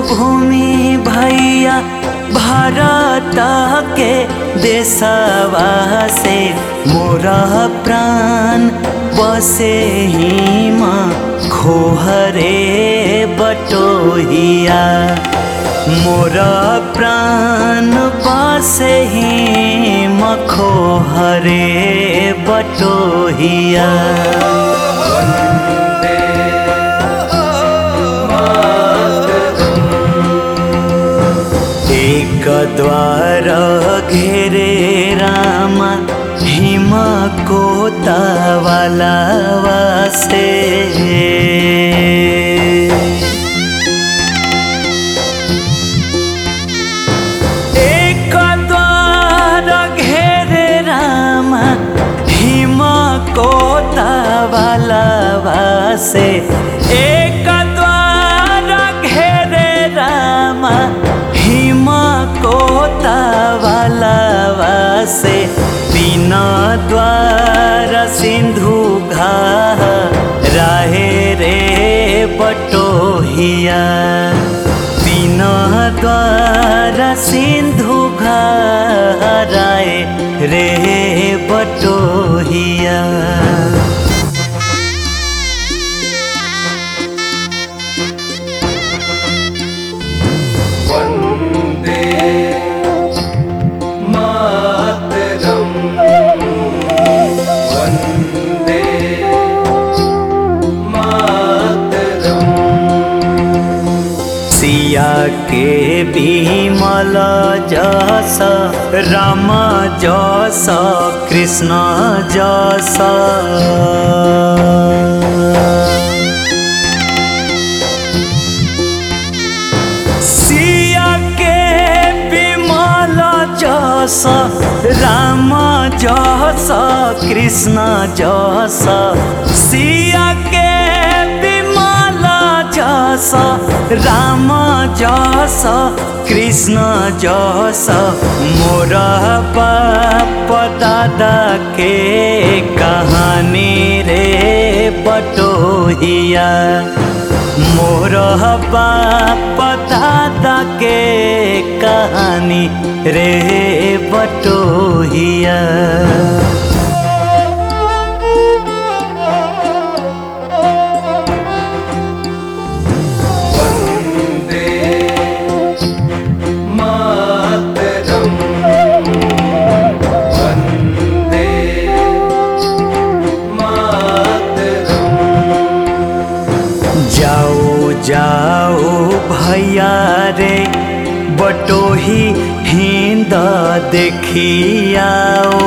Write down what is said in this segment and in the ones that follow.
भूमि भैया भारत के देशवा से मोरा प्राण बसे हिम खोहरे बटोहिया मोरा प्राण बसे हिम खोहरे बटोहिया। एक द्वार घेरे रामा हिम कोतवाला से एक द्वार घेरे रामा हिम कोतवाला से एक द्वार घेरे रामा हिम कोतवाला से तीन द्वार सिंधु घाह राहे रे बटोहिया तीन द्वार सिंधु घाह राहे रे बटोहिया। सिया के विमल जस राम जस कृष्ण जस सिया के विमल जस राम जस कृष्ण जस सिया के जस राम जस कृष्ण जस मोर बाप दादा के कहानी रे बटोहिया मोर बाप दादा के कहानी रे बटोहिया। जाओ भैया रे बटोही हिंद देखियाओ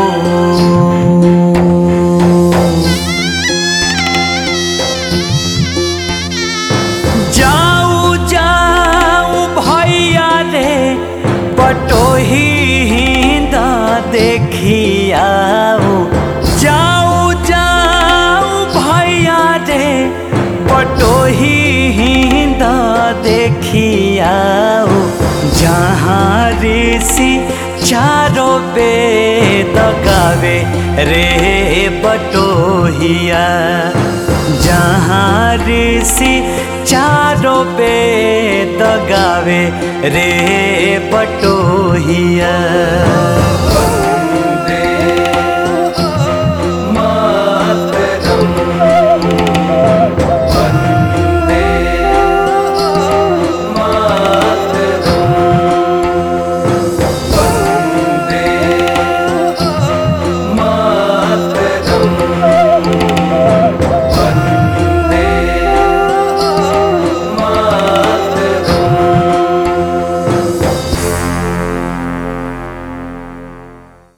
जाओ जाओ भैया रे बटोही हिंद देखियाओ जाओ जाओ भैया रे बटोही हिंद देखियाओ जहाँ ऋषि चारों वेद गावे रे बटोहिया जहाँ ऋषि चारों वेद गावे रे बटोहिया।